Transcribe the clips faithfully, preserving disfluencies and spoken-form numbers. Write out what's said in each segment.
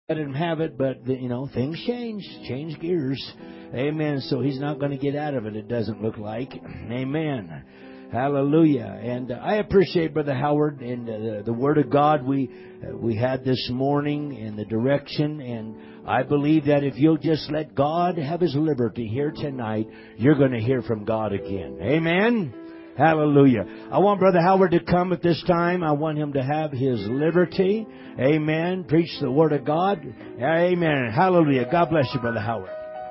let him have it, but, you know, things change, change gears. Amen. So he's not going to get out of it, it doesn't look like. Amen. Hallelujah. And uh, I appreciate Brother Howard and uh, the, the Word of God we uh, we had this morning and the direction. And I believe that if you'll just let God have His liberty here tonight, you're going to hear from God again. Amen. Hallelujah. I want Brother Howard to come at this time. I want him to have his liberty. Amen. Preach the Word of God. Amen. Hallelujah. God bless you, Brother Howard.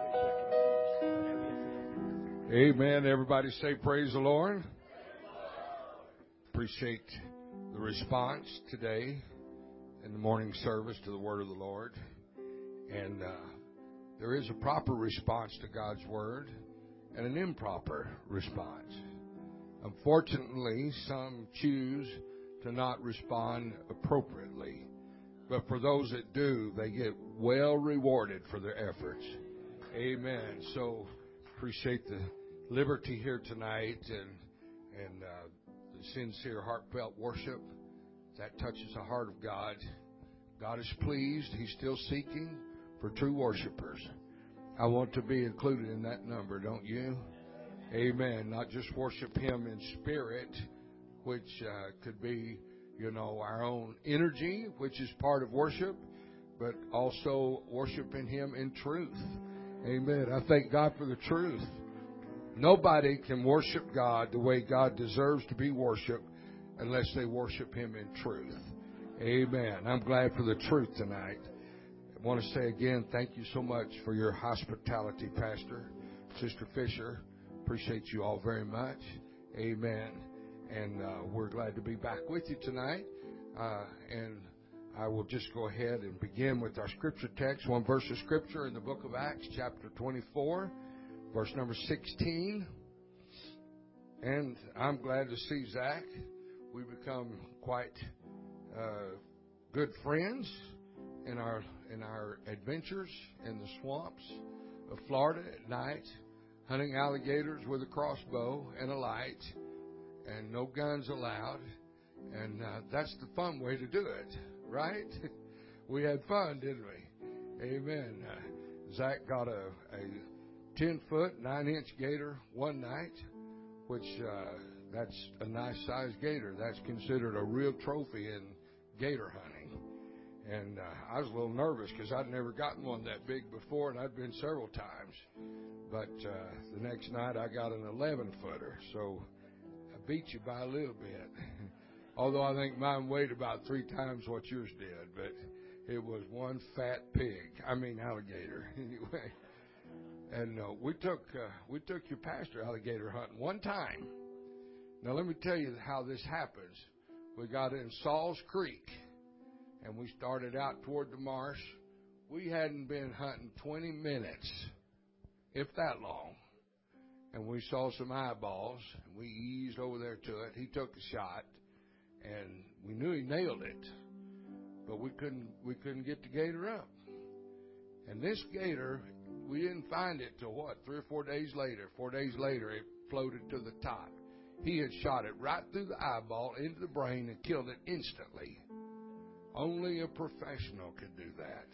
Amen. Everybody say praise the Lord. Appreciate the response today in the morning service to the Word of the Lord. And uh, there is a proper response to God's Word and an improper response. Unfortunately, some choose to not respond appropriately. But for those that do, they get well rewarded for their efforts. Amen. So appreciate the liberty here tonight and and uh, the sincere, heartfelt worship that touches the heart of God. God is pleased. He's still seeking for true worshipers. I want to be included in that number, don't you? Amen. Not just worship Him in spirit, which uh, could be, you know, our own energy, which is part of worship, but also worshiping Him in truth. Amen. I thank God for the truth. Nobody can worship God the way God deserves to be worshiped unless they worship Him in truth. Amen. I'm glad for the truth tonight. I want to say again, thank you so much for your hospitality, Pastor, Sister Fisher. Appreciate you all very much. Amen. And uh, we're glad to be back with you tonight. Uh, and I will just go ahead and begin with our scripture text. One verse of scripture in the book of Acts, chapter twenty-four, verse number sixteen. And I'm glad to see Zach. We've become quite uh, good friends in our in our adventures in the swamps of Florida at night, hunting alligators with a crossbow and a light, and no guns allowed. And uh, that's the fun way to do it, right? We had fun, didn't we? Amen. Uh, Zach got a, a ten-foot, nine-inch gator one night, which uh, that's a nice-sized gator. That's considered a real trophy in gator hunting. And uh, I was a little nervous because I'd never gotten one that big before, and I'd been several times. But uh, the next night I got an eleven-footer, so I beat you by a little bit. Although I think mine weighed about three times what yours did, but it was one fat pig. I mean alligator, anyway. And uh, we took uh, we took your pastor alligator hunting one time. Now let me tell you how this happens. We got in Saul's Creek, and we started out toward the marsh. We hadn't been hunting twenty minutes, if that long. And we saw some eyeballs, and we eased over there to it. He took a shot, and we knew he nailed it, but we couldn't we couldn't get the gator up. And this gator, we didn't find it till what, three or four days later. Four days later, it floated to the top. He had shot it right through the eyeball, into the brain, and killed it instantly. Only a professional could do that.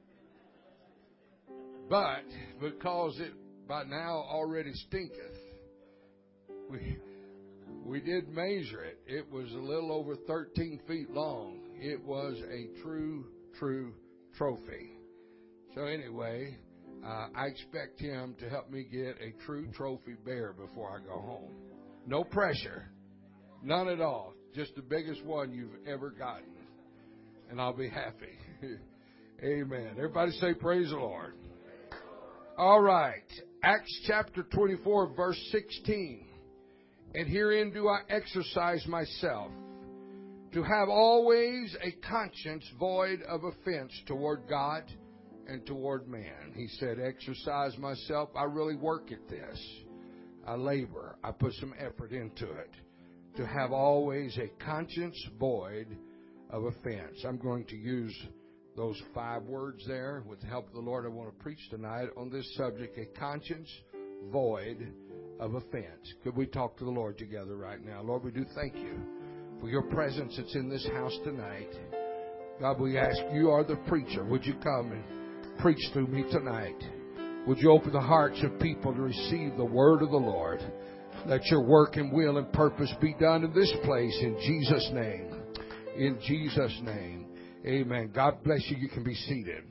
But because it by now already stinketh, we we did measure it. It was a little over thirteen feet long. It was a true, true trophy. So anyway, uh, I expect him to help me get a true trophy bear before I go home. No pressure. None at all. Just the biggest one you've ever gotten. And I'll be happy. Amen. Everybody say praise the Lord. All right. Acts chapter twenty-four, verse sixteen. And herein do I exercise myself, to have always a conscience void of offense toward God and toward man. He said, exercise myself. I really work at this. I labor. I put some effort into it. To have always a conscience void of offense. I'm going to use those five words there. With the help of the Lord, I want to preach tonight on this subject, a conscience void of offense. Could we talk to the Lord together right now? Lord, we do thank you for your presence that's in this house tonight. God, we ask, you are the preacher. Would you come and preach through me tonight? Would you open the hearts of people to receive the word of the Lord? Let your work and will and purpose be done in this place in Jesus' name. In Jesus' name. Amen. God bless you. You can be seated.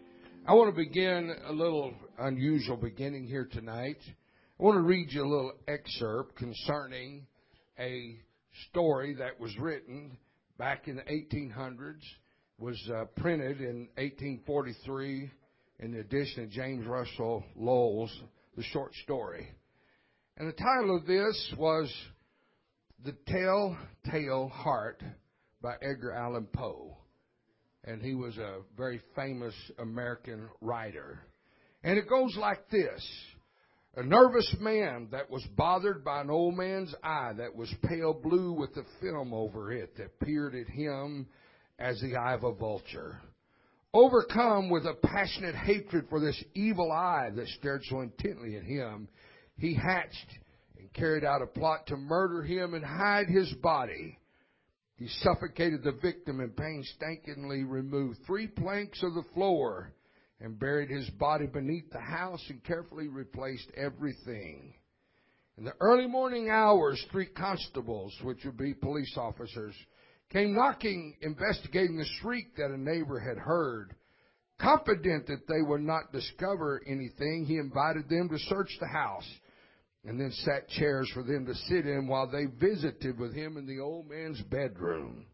I want to begin a little unusual beginning here tonight. I want to read you a little excerpt concerning a story that was written back in the eighteen hundreds, was uh, printed in eighteen forty-three in the edition of James Russell Lowell's The Short Story. And the title of this was The Tell-Tale Heart by Edgar Allan Poe. And he was a very famous American writer. And it goes like this. A nervous man that was bothered by an old man's eye that was pale blue with a film over it that peered at him as the eye of a vulture. Overcome with a passionate hatred for this evil eye that stared so intently at him, he hatched and carried out a plot to murder him and hide his body. He suffocated the victim and painstakingly removed three planks of the floor and buried his body beneath the house and carefully replaced everything. In the early morning hours, three constables, which would be police officers, came knocking, investigating the shriek that a neighbor had heard. Confident that they would not discover anything, he invited them to search the house and then sat chairs for them to sit in while they visited with him in the old man's bedroom.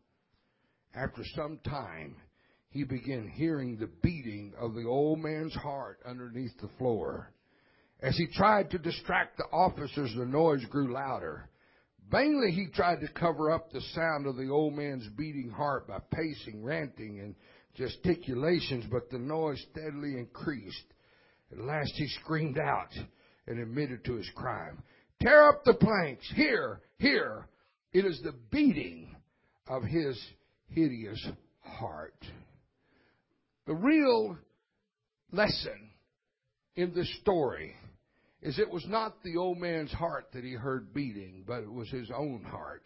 After some time, he began hearing the beating of the old man's heart underneath the floor. As he tried to distract the officers, the noise grew louder. Vainly he tried to cover up the sound of the old man's beating heart by pacing, ranting, and gesticulations, but the noise steadily increased. At last he screamed out and admitted to his crime. Tear up the planks! Here! Here! It is the beating of his hideous heart. The real lesson in this story is it was not the old man's heart that he heard beating, but it was his own heart.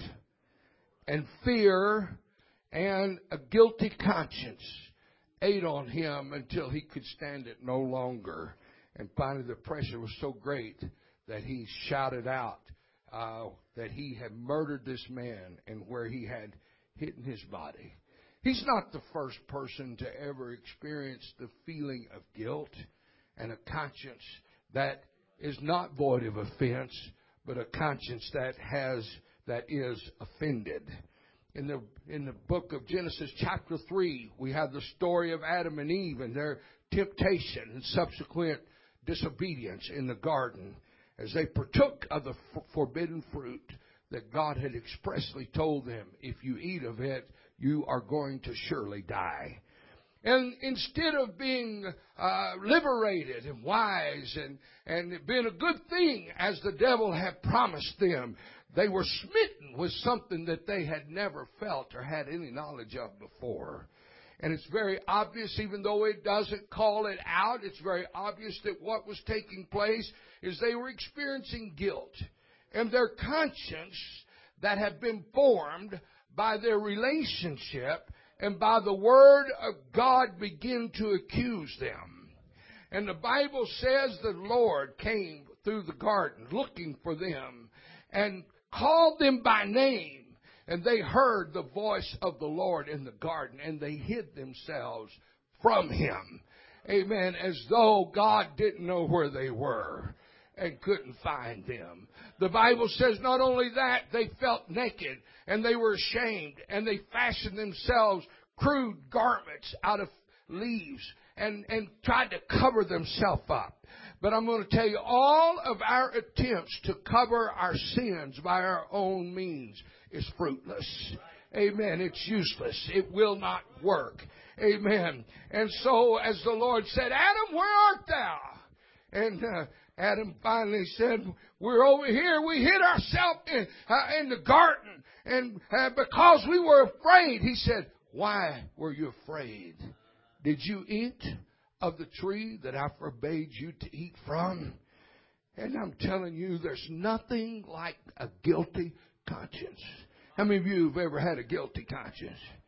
And fear and a guilty conscience ate on him until he could stand it no longer. And finally the pressure was so great that he shouted out uh, that he had murdered this man and where he had hidden his body. He's not the first person to ever experience the feeling of guilt and a conscience that is not void of offense, but a conscience that has that is offended. In the in the book of Genesis chapter three, we have the story of Adam and Eve and their temptation and subsequent disobedience in the garden as they partook of the f- forbidden fruit that God had expressly told them, if you eat of it, you are going to surely die. And instead of being uh, liberated and wise and, and being a good thing as the devil had promised them, they were smitten with something that they had never felt or had any knowledge of before. And it's very obvious, even though it doesn't call it out, it's very obvious that what was taking place is they were experiencing guilt. And their conscience that had been formed by their relationship and by the Word of God began to accuse them. And the Bible says the Lord came through the garden looking for them and called them by name. And they heard the voice of the Lord in the garden, and they hid themselves from Him. Amen. As though God didn't know where they were and couldn't find them. The Bible says not only that, they felt naked and they were ashamed, and they fashioned themselves crude garments out of leaves and, and tried to cover themselves up. But I'm going to tell you, all of our attempts to cover our sins by our own means is fruitless. Amen. It's useless. It will not work. Amen. And so, as the Lord said, Adam, where art thou? And uh, Adam finally said, we're over here. We hid ourselves in, uh, in the garden. And uh, because we were afraid, he said, why were you afraid? Did you eat of the tree that I forbade you to eat from? And I'm telling you, there's nothing like a guilty conscience. How many of you have ever had a guilty conscience?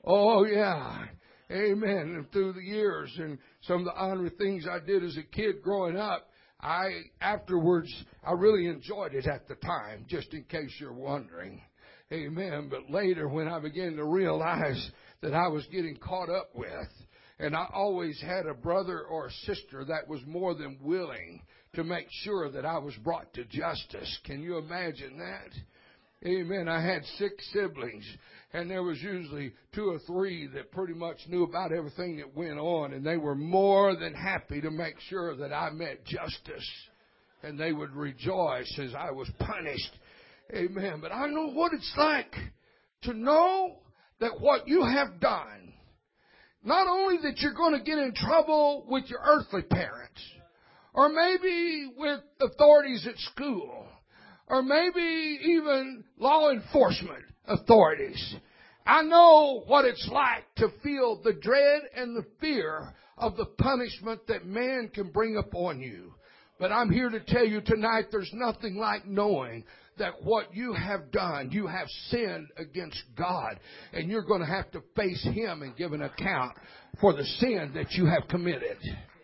Oh, yeah. Amen. And through the years and some of the honorary things I did as a kid growing up, I, afterwards, I really enjoyed it at the time, just in case you're wondering. Amen. But later, when I began to realize that I was getting caught up with, and I always had a brother or a sister that was more than willing to make sure that I was brought to justice. Can you imagine that? Amen. I had six siblings, and there was usually two or three that pretty much knew about everything that went on, and they were more than happy to make sure that I met justice, and they would rejoice as I was punished. Amen. But I know what it's like to know that what you have done, not only that you're going to get in trouble with your earthly parents, or maybe with authorities at school, or maybe even law enforcement authorities. I know what it's like to feel the dread and the fear of the punishment that man can bring upon you. But I'm here to tell you tonight, there's nothing like knowing that what you have done, you have sinned against God, and you're going to have to face Him and give an account for the sin that you have committed.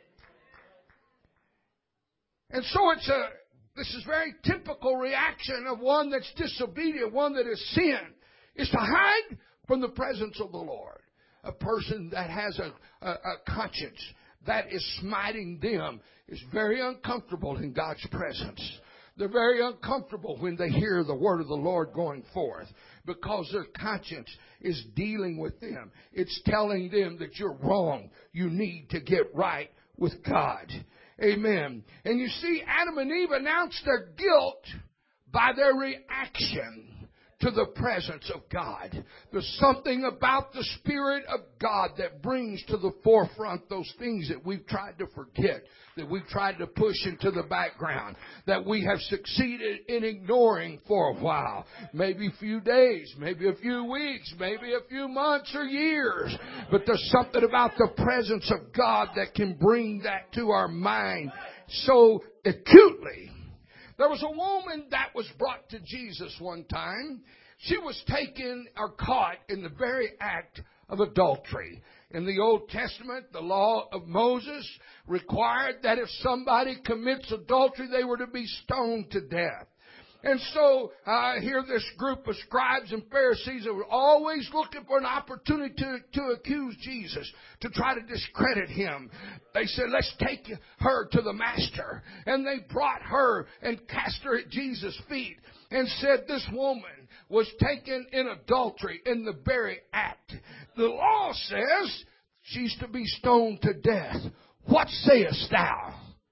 And so it's a, this is very typical reaction of one that's disobedient, one that has sinned, is to hide from the presence of the Lord. A person that has a, a, a conscience that is smiting them is very uncomfortable in God's presence. They're very uncomfortable when they hear the word of the Lord going forth because their conscience is dealing with them. It's telling them that you're wrong. You need to get right with God. Amen. And you see, Adam and Eve announced their guilt by their reaction to the presence of God. There's something about the Spirit of God that brings to the forefront those things that we've tried to forget, that we've tried to push into the background, that we have succeeded in ignoring for a while. Maybe a few days, maybe a few weeks, maybe a few months or years. But there's something about the presence of God that can bring that to our mind so acutely. There was a woman that was brought to Jesus one time. She was taken or caught in the very act of adultery. In the Old Testament, the law of Moses required that if somebody commits adultery, they were to be stoned to death. And so uh, here this group of scribes and Pharisees that were always looking for an opportunity to, to accuse Jesus, to try to discredit Him. They said, let's take her to the master. And they brought her and cast her at Jesus' feet and said this woman was taken in adultery in the very act. The law says she's to be stoned to death. What sayest thou?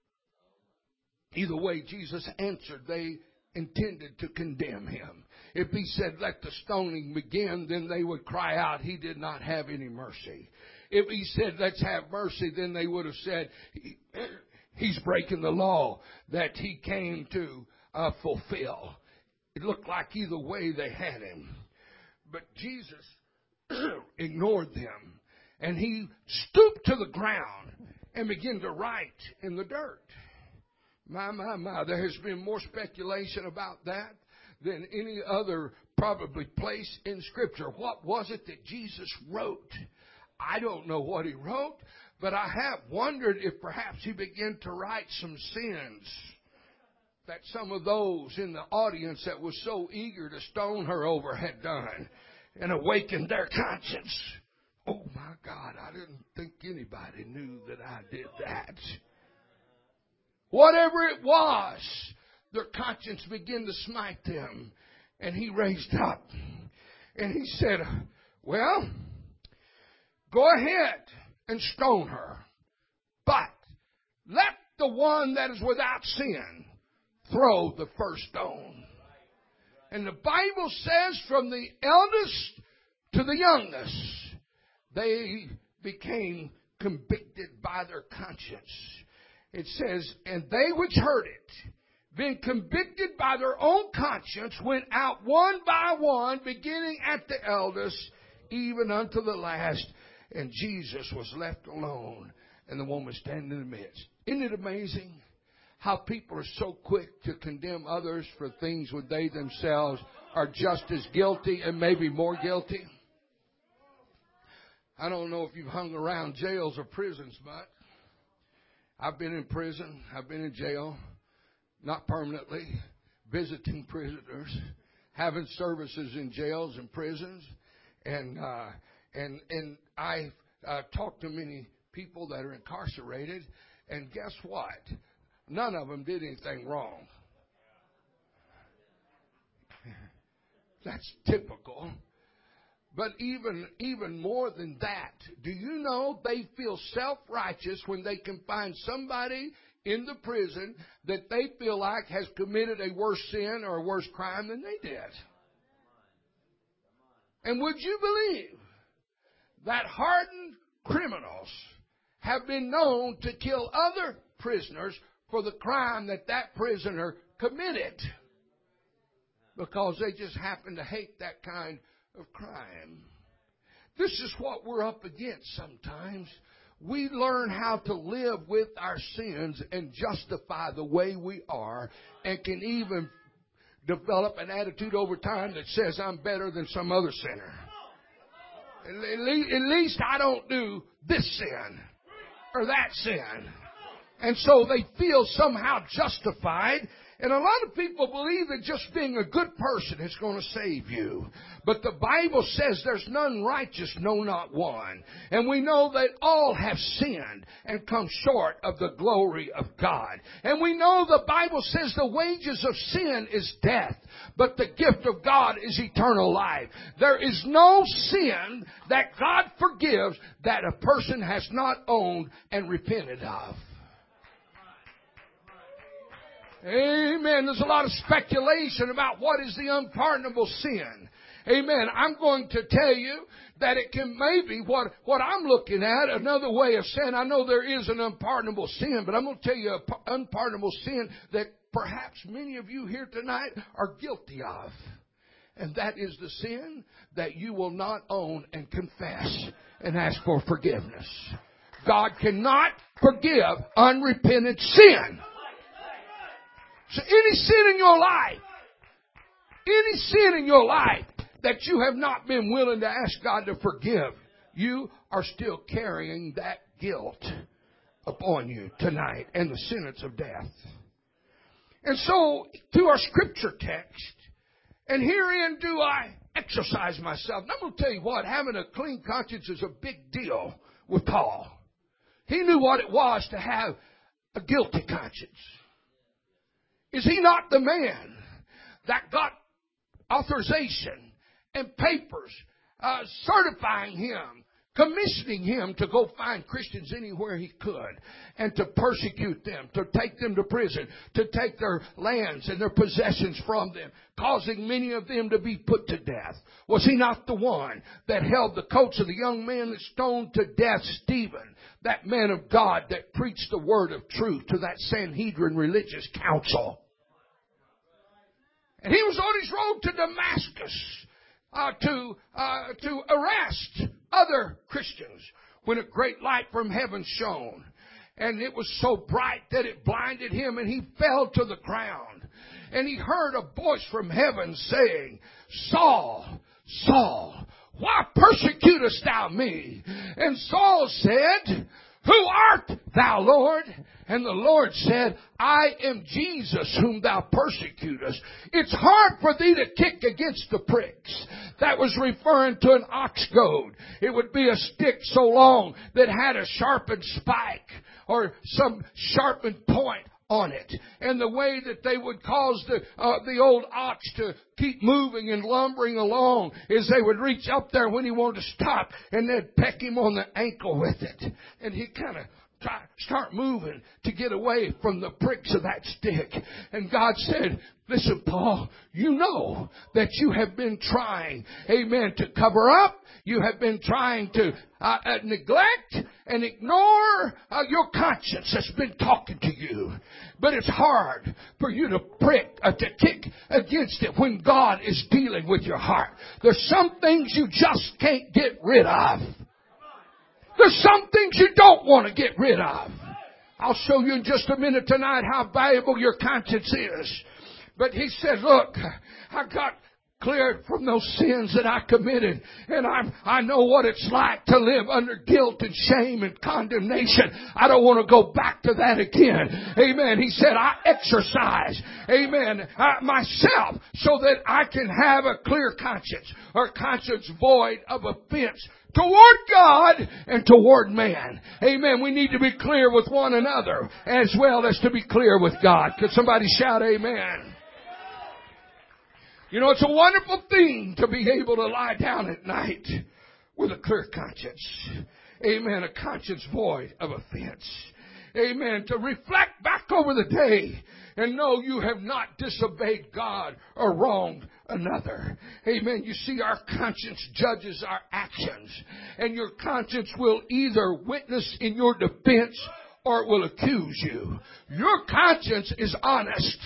Either way, Jesus answered, they intended to condemn him. If he said, let the stoning begin, then they would cry out, he did not have any mercy. If he said, let's have mercy, then they would have said, he, he's breaking the law that he came to uh, fulfill. It looked like either way they had him. But Jesus ignored them, and he stooped to the ground and began to write in the dirt. My, my, my, there has been more speculation about that than any other probably place in Scripture. What was it that Jesus wrote? I don't know what he wrote, but I have wondered if perhaps he began to write some sins that some of those in the audience that was so eager to stone her over had done and awakened their conscience. Oh, my God, I didn't think anybody knew that I did that. Whatever it was, their conscience began to smite them. And he raised up. And he said, well, go ahead and stone her. But let the one that is without sin throw the first stone. And the Bible says from the eldest to the youngest, they became convicted by their conscience. It says, and they which heard it, being convicted by their own conscience, went out one by one, beginning at the eldest, even unto the last. And Jesus was left alone, and the woman standing in the midst. Isn't it amazing how people are so quick to condemn others for things when they themselves are just as guilty and maybe more guilty? I don't know if you've hung around jails or prisons much. I've been in prison. I've been in jail. Not permanently. Visiting prisoners. Having services in jails and prisons. And uh, and and I've uh, talked to many people that are incarcerated. And guess what? None of them did anything wrong. That's typical. But even even more than that, do you know they feel self-righteous when they can find somebody in the prison that they feel like has committed a worse sin or a worse crime than they did? And would you believe that hardened criminals have been known to kill other prisoners for the crime that that prisoner committed? Because they just happen to hate that kind of crime. This is what we're up against sometimes. We learn how to live with our sins and justify the way we are, and can even develop an attitude over time that says I'm better than some other sinner. At least I don't do this sin or that sin. And so they feel somehow justified. And a lot of people believe that just being a good person is going to save you. But the Bible says there's none righteous, no, not one. And we know that all have sinned and come short of the glory of God. And we know the Bible says the wages of sin is death, but the gift of God is eternal life. There is no sin that God forgives that a person has not owned and repented of. Amen. There's a lot of speculation about what is the unpardonable sin. Amen. I'm going to tell you that it can maybe what, what I'm looking at, another way of saying, I know there is an unpardonable sin, but I'm going to tell you an unpardonable sin that perhaps many of you here tonight are guilty of. And that is the sin that you will not own and confess and ask for forgiveness. God cannot forgive unrepentant sin. So any sin in your life, any sin in your life that you have not been willing to ask God to forgive, you are still carrying that guilt upon you tonight and the sentence of death. And so, through our scripture text, and herein do I exercise myself. And I'm going to tell you what, having a clean conscience is a big deal with Paul. He knew what it was to have a guilty conscience. Is he not the man that got authorization and papers uh, certifying him, commissioning him to go find Christians anywhere he could and to persecute them, to take them to prison, to take their lands and their possessions from them, causing many of them to be put to death? Was he not the one that held the coats of the young man that stoned to death Stephen, that man of God that preached the word of truth to that Sanhedrin religious council? And he was on his road to Damascus uh, to uh, to arrest other Christians when a great light from heaven shone. And it was so bright that it blinded him, and he fell to the ground. And he heard a voice from heaven saying, Saul, Saul, why persecutest thou me? And Saul said, Who art thou, Lord? And the Lord said, I am Jesus whom thou persecutest. It's hard for thee to kick against the pricks. That was referring to an ox goad. It would be a stick so long that had a sharpened spike or some sharpened point on it. And the way that they would cause the uh, the old ox to keep moving and lumbering along is they would reach up there when he wanted to stop, and they'd peck him on the ankle with it. And he'd kind of try, start moving to get away from the pricks of that stick. And God said, listen, Paul, you know that you have been trying, amen, to cover up. You have been trying to uh, uh, neglect and ignore uh, your conscience that's been talking to you. But it's hard for you to prick, uh, to kick against it when God is dealing with your heart. There's some things you just can't get rid of. There's some things you don't want to get rid of. I'll show you in just a minute tonight how valuable your conscience is. But he said, look, I got cleared from those sins that I committed. And I'm, I know what it's like to live under guilt and shame and condemnation. I don't want to go back to that again. Amen. He said, I exercise, amen, uh, myself so that I can have a clear conscience, or conscience void of offense toward God and toward man. Amen. We need to be clear with one another as well as to be clear with God. Could somebody shout amen? You know, it's a wonderful thing to be able to lie down at night with a clear conscience. Amen. A conscience void of offense. Amen. To reflect back over the day and know you have not disobeyed God or wronged another. Amen. You see, our conscience judges our actions. And your conscience will either witness in your defense or it will accuse you. Your conscience is honest.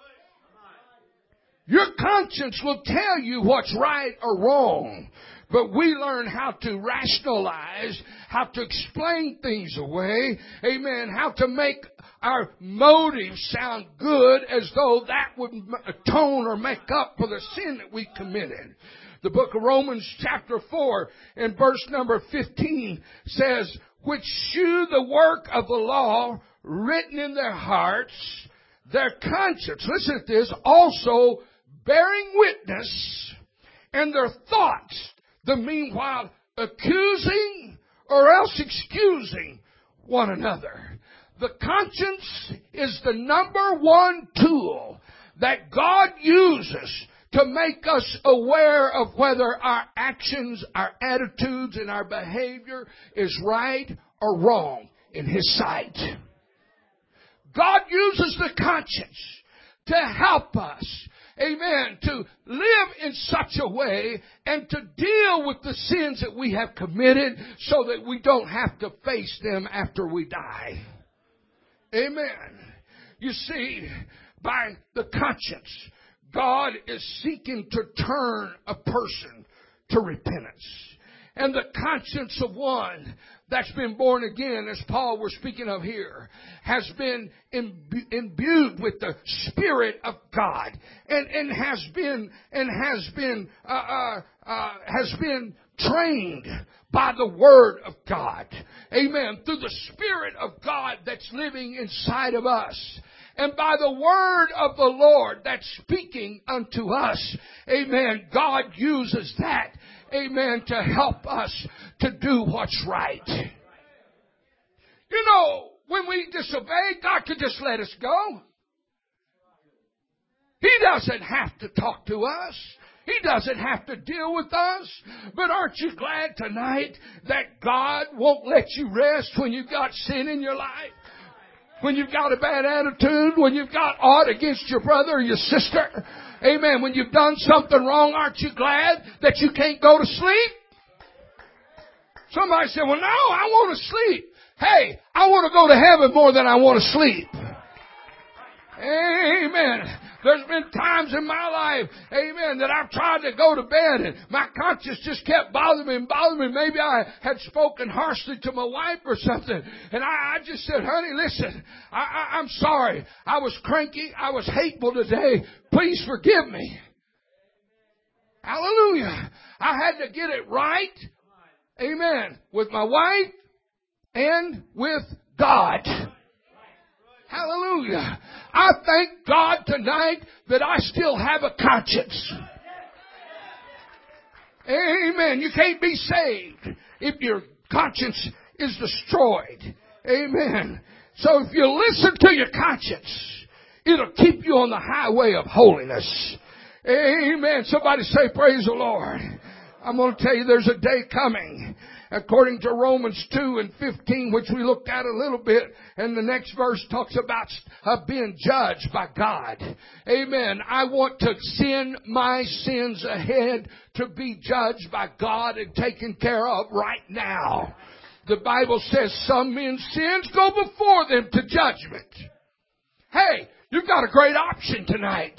Your conscience will tell you what's right or wrong. But we learn how to rationalize, how to explain things away, amen, how to make our motives sound good as though that would atone or make up for the sin that we committed. The book of Romans chapter four and verse number fifteen says, which shew the work of the law written in their hearts, their conscience, listen to this, also bearing witness, and their thoughts, the meanwhile accusing or else excusing one another. The conscience is the number one tool that God uses to make us aware of whether our actions, our attitudes, and our behavior is right or wrong in His sight. God uses the conscience to help us, amen, to live in such a way and to deal with the sins that we have committed so that we don't have to face them after we die. Amen. You see, by the conscience, God is seeking to turn a person to repentance. And the conscience of one that's been born again, as Paul was speaking of here, has been imbued with the Spirit of God, and, and has been and has been uh, uh, uh, has been trained by the Word of God. Amen. Through the Spirit of God that's living inside of us. And by the word of the Lord that's speaking unto us, amen, God uses that, amen, to help us to do what's right. You know, when we disobey, God could just let us go. He doesn't have to talk to us. He doesn't have to deal with us. But aren't you glad tonight that God won't let you rest when you've got sin in your life? When you've got a bad attitude, when you've got aught against your brother or your sister. Amen. When you've done something wrong, aren't you glad that you can't go to sleep? Somebody said, well, no, I want to sleep. Hey, I want to go to heaven more than I want to sleep. Amen. There's been times in my life, amen, that I've tried to go to bed and my conscience just kept bothering me and bothering me. Maybe I had spoken harshly to my wife or something. And I, I just said, honey, listen, I, I, I'm sorry. I was cranky. I was hateful today. Please forgive me. Hallelujah. I had to get it right, amen, with my wife and with God. Hallelujah. I thank God tonight that I still have a conscience. Amen. You can't be saved if your conscience is destroyed. Amen. So if you listen to your conscience, it'll keep you on the highway of holiness. Amen. Somebody say, praise the Lord. I'm going to tell you there's a day coming. According to Romans two and fifteen, which we looked at a little bit, and the next verse talks about uh, being judged by God. Amen. I want to send my sins ahead to be judged by God and taken care of right now. The Bible says some men's sins go before them to judgment. Hey, you've got a great option tonight.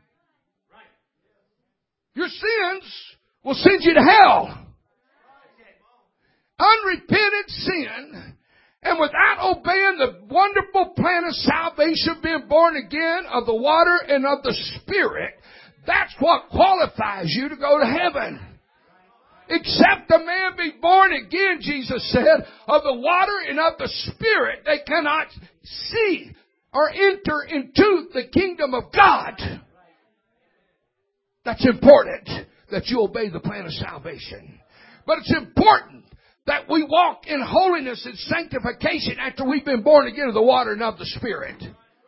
Your sins will send you to hell. Unrepented sin, and without obeying the wonderful plan of salvation, being born again of the water and of the Spirit, That's what qualifies you to go to heaven. Except a man be born again, Jesus said, of the water and of the Spirit, they cannot see or enter into the kingdom of God. That's important that you obey the plan of salvation. But it's important that we walk in holiness and sanctification after we've been born again of the water and of the Spirit.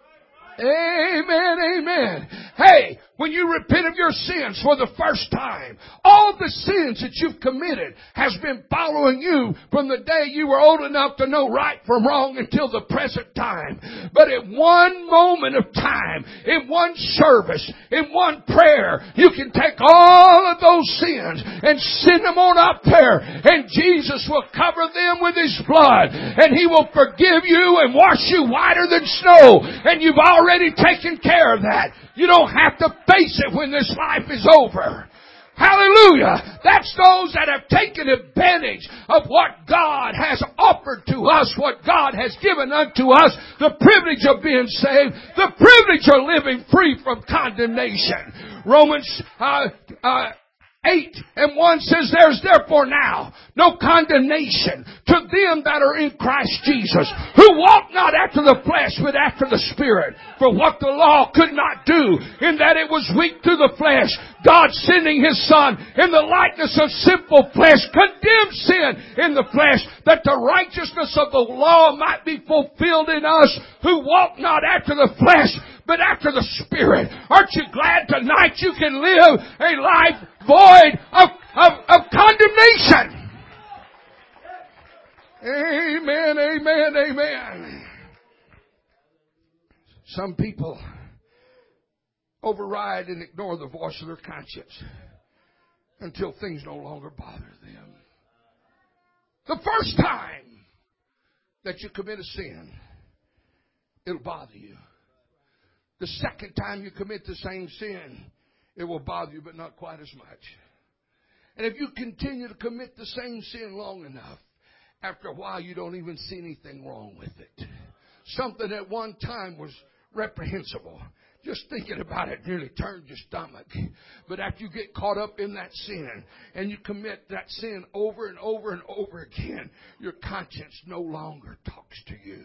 Amen, amen. Hey, when you repent of your sins for the first time, all the sins that you've committed has been following you from the day you were old enough to know right from wrong until the present time. But at one moment of time, in one service, in one prayer, you can take all of those sins and send them on up there, and Jesus will cover them with His blood, and He will forgive you and wash you whiter than snow, and you've already taken care of that. You don't have to face it when this life is over. Hallelujah. That's those that have taken advantage of what God has offered to us, what God has given unto us, the privilege of being saved, the privilege of living free from condemnation. Romans uh, uh, eight and one says, there's therefore now no condemnation to them that are in Christ Jesus, who walk not after the flesh, but after the Spirit. For what the law could not do, in that it was weak through the flesh, God sending His Son in the likeness of sinful flesh, condemned sin in the flesh, that the righteousness of the law might be fulfilled in us, who walk not after the flesh, but after the Spirit. Aren't you glad tonight you can live a life void of, of, of condemnation? Amen, amen, amen. Some people override and ignore the voice of their conscience until things no longer bother them. The first time that you commit a sin, it'll bother you. The second time you commit the same sin, it will bother you, but not quite as much. And if you continue to commit the same sin long enough, after a while you don't even see anything wrong with it. Something at one time was reprehensible. Just thinking about it nearly turned your stomach. But after you get caught up in that sin and you commit that sin over and over and over again, your conscience no longer talks to you.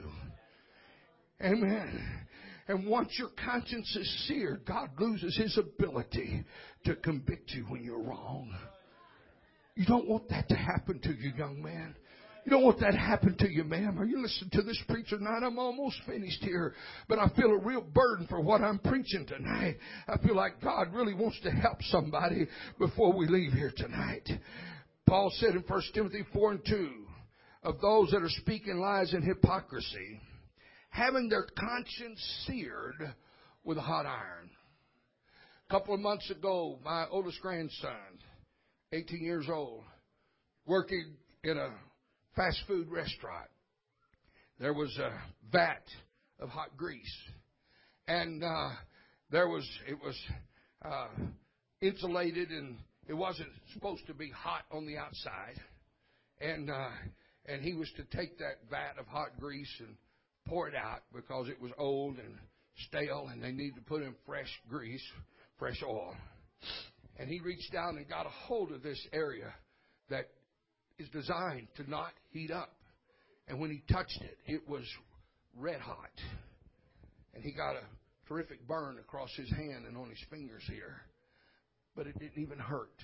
Amen. And once your conscience is seared, God loses His ability to convict you when you're wrong. You don't want that to happen to you, young man. You don't want that to happen to you, ma'am. Are you listening to this preacher tonight? I'm almost finished here, but I feel a real burden for what I'm preaching tonight. I feel like God really wants to help somebody before we leave here tonight. Paul said in First Timothy four and two, of those that are speaking lies and hypocrisy, having their conscience seared with a hot iron. A couple of months ago, my oldest grandson, eighteen years old, working in a fast food restaurant. There was a vat of hot grease. And uh, there was, it was uh, insulated, and it wasn't supposed to be hot on the outside. And uh, and he was to take that vat of hot grease and pour it out because it was old and stale, and they needed to put in fresh grease, fresh oil. And he reached down and got a hold of this area that is designed to not heat up. And when he touched it, it was red hot. And he got a terrific burn across his hand and on his fingers here. But it didn't even hurt.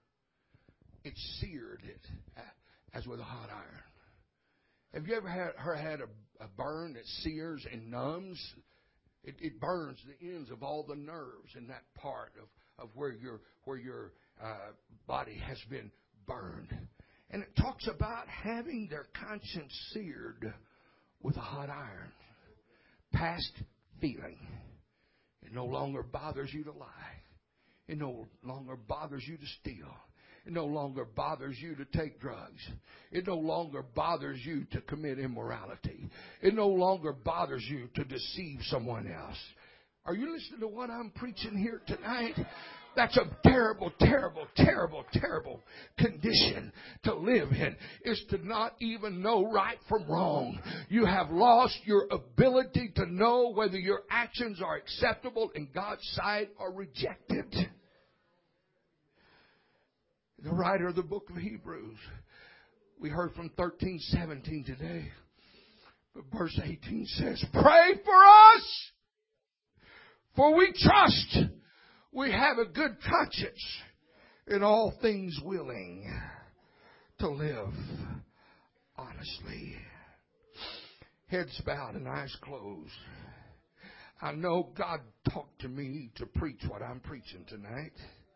It seared it as with a hot iron. Have you ever had, had a, a burn that sears and numbs? It, it burns the ends of all the nerves in that part of, of where your, where your uh, body has been burned. And it talks about having their conscience seared with a hot iron. Past feeling. It no longer bothers you to lie. It no longer bothers you to steal. It no longer bothers you to take drugs. It no longer bothers you to commit immorality. It no longer bothers you to deceive someone else. Are you listening to what I'm preaching here tonight? That's a terrible, terrible, terrible, terrible condition to live in, is to not even know right from wrong. You have lost your ability to know whether your actions are acceptable in God's sight or rejected. The writer of the book of Hebrews, we heard from thirteen seventeen today. But verse eighteen says, pray for us, for we trust we have a good conscience, in all things willing to live honestly. Heads bowed and eyes closed. I know God talked to me to preach what I'm preaching tonight.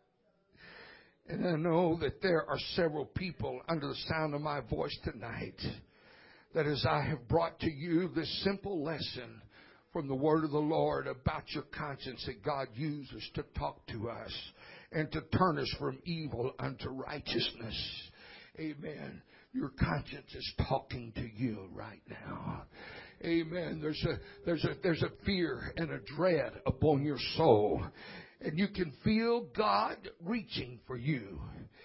And I know that there are several people under the sound of my voice tonight that as I have brought to you this simple lesson from the word of the Lord about your conscience that God uses to talk to us and to turn us from evil unto righteousness. Amen. Your conscience is talking to you right now. Amen. There's a, there's a, there's a fear and a dread upon your soul. And you can feel God reaching for you.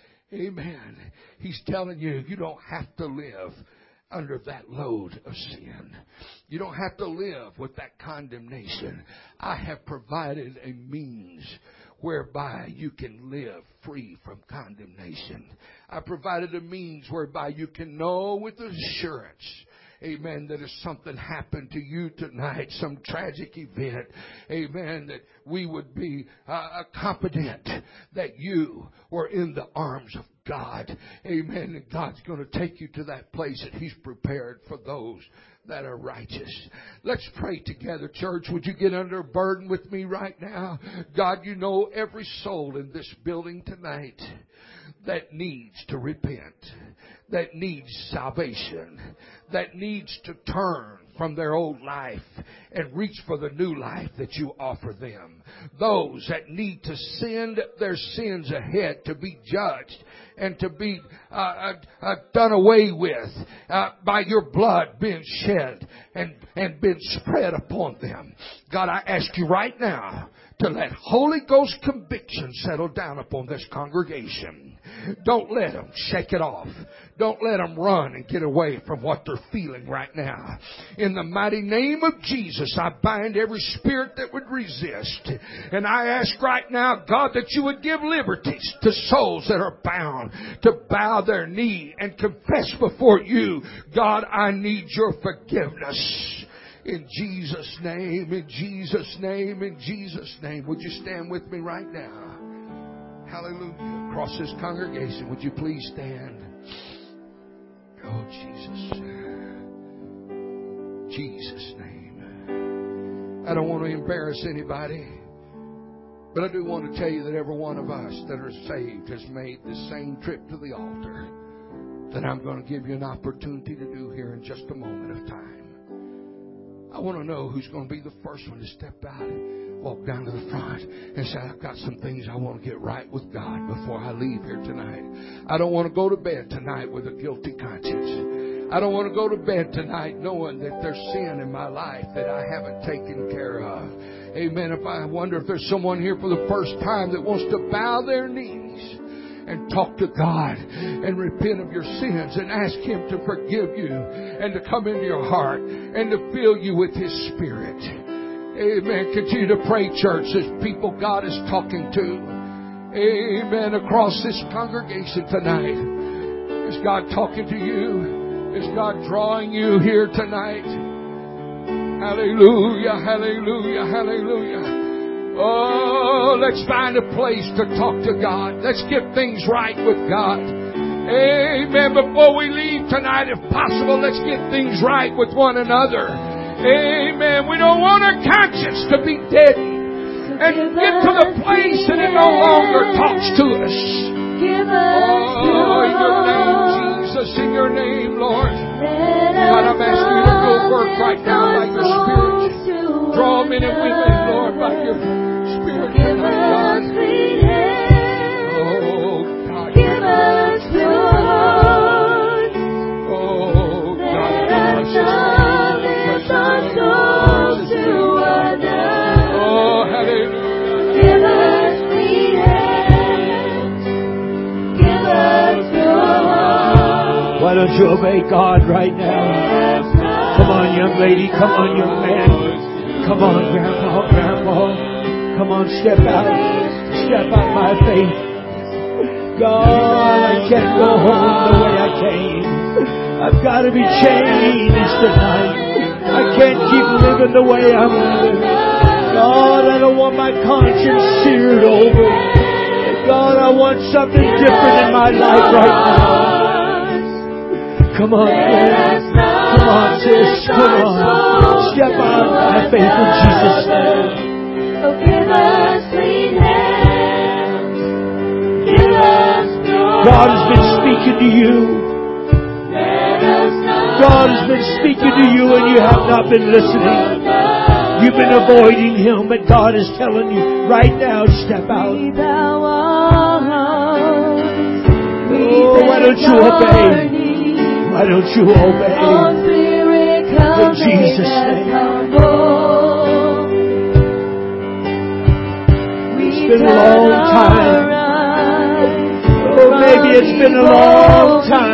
Amen. He's telling you, you don't have to live under that load of sin. You don't have to live with that condemnation. I have provided a means whereby you can live free from condemnation. I provided a means whereby you can know with assurance, amen, that if something happened to you tonight, some tragic event, amen, that we would be uh, confident that you were in the arms of God. Amen. And God's going to take you to that place that He's prepared for those that are righteous. Let's pray together, church. Would you get under a burden with me right now? God, you know every soul in this building tonight that needs to repent, that needs salvation, that needs to turn from their old life and reach for the new life that you offer them. Those that need to send their sins ahead to be judged and to be uh, uh, uh, done away with uh, by your blood being shed and, and been spread upon them. God, I ask you right now to let Holy Ghost conviction settle down upon this congregation. Don't let them shake it off. Don't let them run and get away from what they're feeling right now. In the mighty name of Jesus, I bind every spirit that would resist. And I ask right now, God, that you would give liberties to souls that are bound to bow their knee and confess before you, God, I need your forgiveness. In Jesus' name, in Jesus' name, in Jesus' name. Would you stand with me right now? Hallelujah. Across this congregation, would you please stand? Oh, Jesus. Jesus' name. I don't want to embarrass anybody, but I do want to tell you that every one of us that are saved has made the same trip to the altar that I'm going to give you an opportunity to do here in just a moment of time. I want to know who's going to be the first one to step out and walk down to the front and say, I've got some things I want to get right with God before I leave here tonight. I don't want to go to bed tonight with a guilty conscience. I don't want to go to bed tonight knowing that there's sin in my life that I haven't taken care of. Amen. If I wonder if there's someone here for the first time that wants to bow their knees and talk to God and repent of your sins and ask Him to forgive you and to come into your heart and to fill you with His Spirit. Amen. Continue to pray, church. There's people God is talking to. Amen. Across this congregation tonight. Is God talking to you? Is God drawing you here tonight? Hallelujah, hallelujah, hallelujah. Oh, let's find a place to talk to God. Let's get things right with God. Amen. Before we leave tonight, if possible, let's get things right with one another. Amen. We don't want our conscience to be deadened and get to the place that it no longer talks to us. Oh, in your name, Jesus, in your name, Lord. God, I'm asking you to do a work right now by your Spirit. Draw men and women, Lord, by your Spirit tonight, God. Oh, God. Give us your heart. Oh, God. Let us lift our souls to another. Oh, hallelujah. Give us clean hands. Give us your heart. Why don't you obey God right now? Come on, young lady. Come on, young man. Come on, Grandpa, Grandpa. Come on, step out. Step out by faith. God, I can't go home the way I came. I've got to be changed tonight. I can't keep living the way I'm living. God, I don't want my conscience seared over. God, I want something different in my life right now. Come on, friend. Come on, sis. Come on. Step out by faith in Jesus' name. Oh, give us clean hands. Give us pure God has been speaking to you. Let us not God has been speaking to you and you have not been listening. You've been avoiding Him, but God is telling you right now, step out. We bow our hearts. We Oh, why don't you bend obey? our knees. Why don't you Oh, obey? Spirit, come In Jesus' make us name. humble. We It's been a turn long our time. eyes Oh, maybe it's been a long time